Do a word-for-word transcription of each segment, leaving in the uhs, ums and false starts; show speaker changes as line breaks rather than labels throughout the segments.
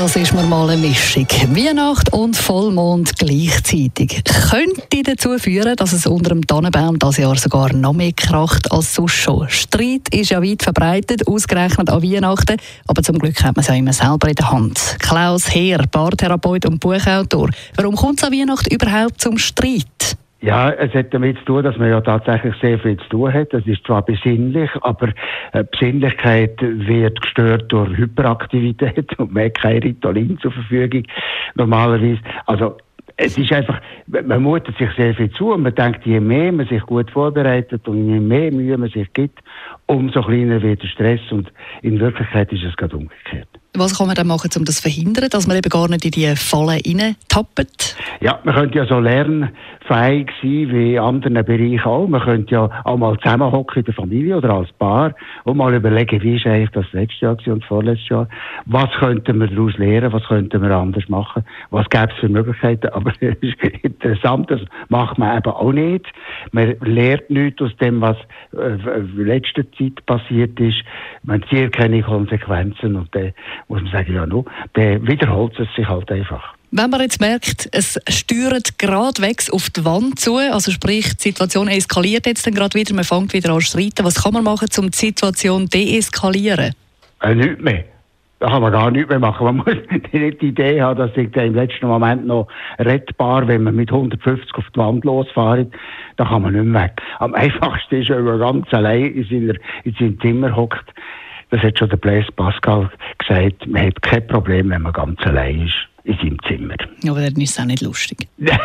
Das ist mir mal eine Mischung. Weihnacht und Vollmond gleichzeitig. Könnte dazu führen, dass es unter dem Tannenbaum dieses Jahr sogar noch mehr kracht als sonst schon. Streit ist ja weit verbreitet, ausgerechnet an Weihnachten. Aber zum Glück hat man es ja immer selber in der Hand. Klaus Heer, Paartherapeut und Buchautor. Warum kommt es an Weihnachten überhaupt zum Streit?
Ja, es hat damit zu tun, dass man ja tatsächlich sehr viel zu tun hat. Das ist zwar besinnlich, aber äh, Besinnlichkeit wird gestört durch Hyperaktivität und man hat kein Ritalin zur Verfügung normalerweise. Also es ist einfach, man mutet sich sehr viel zu und man denkt, je mehr man sich gut vorbereitet und je mehr Mühe man sich gibt, umso kleiner wird der Stress und in Wirklichkeit ist es gerade umgekehrt.
Was kann man dann machen, um das zu verhindern, dass man eben gar nicht in die Fallen reintappt?
Ja, man könnte ja so lernfähig sein wie in anderen Bereichen auch. Man könnte ja auch mal zusammenhocken in der Familie oder als Paar und mal überlegen, wie ist eigentlich das letzte Jahr und das vorletzte Jahr. Was könnten wir daraus lernen, was könnten wir anders machen, was gäbe es für Möglichkeiten. Aber es ist interessant, das macht man eben auch nicht. Man lernt nichts aus dem, was in letzter Zeit passiert ist. Man zieht keine Konsequenzen und dann muss man sagen, ja, no, dann wiederholt es sich halt einfach.
Wenn man jetzt merkt, es steuert geradewegs auf die Wand zu, also sprich, die Situation eskaliert jetzt dann gerade wieder, man fängt wieder an zu streiten, was kann man machen, um die Situation deeskalieren?
Äh, nichts mehr. Da kann man gar nichts mehr machen. Man muss nicht die Idee haben, dass ich im letzten Moment noch rettbar, wenn man mit hundertfünfzig auf die Wand losfährt, da kann man nicht mehr weg. Am einfachsten ist, wenn man ganz allein in, seiner, in seinem Zimmer hockt. Das hat schon der Blaise Pascal gesagt, man hat kein Problem, wenn man ganz allein ist in seinem Zimmer.
Ja, aber dann ist es auch nicht lustig.
Nein,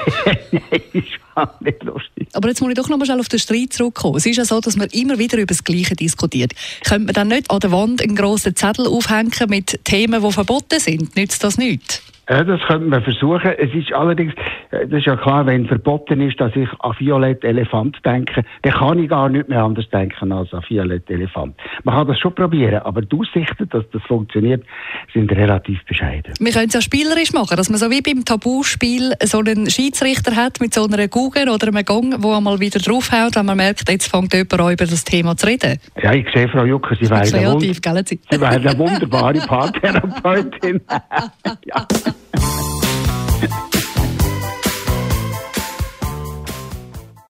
ist auch nicht lustig.
Aber jetzt muss ich doch noch mal schnell auf den Streit zurückkommen. Es ist ja so, dass man immer wieder über das Gleiche diskutiert. Könnte man dann nicht an der Wand einen grossen Zettel aufhängen mit Themen, die verboten sind? Nützt das nicht?
Ja, das könnte man versuchen. Es ist allerdings, das ist ja klar, wenn verboten ist, dass ich an Violett Elefant denke, dann kann ich gar nicht mehr anders denken als an Violett Elefant. Man kann das schon probieren, aber die Aussichten, dass das funktioniert, sind relativ bescheiden.
Wir können es ja spielerisch machen, dass man so wie beim Tabuspiel so einen Schiedsrichter hat mit so einer Kugel oder einem Gong, der einmal wieder draufhaut, wenn man merkt, jetzt fängt jemand an, über das Thema zu reden.
Ja, ich sehe, Frau Jucker, Sie wären eine,
kreativ,
Wund- Sie wären eine wunderbare Paartherapeutin. Ja.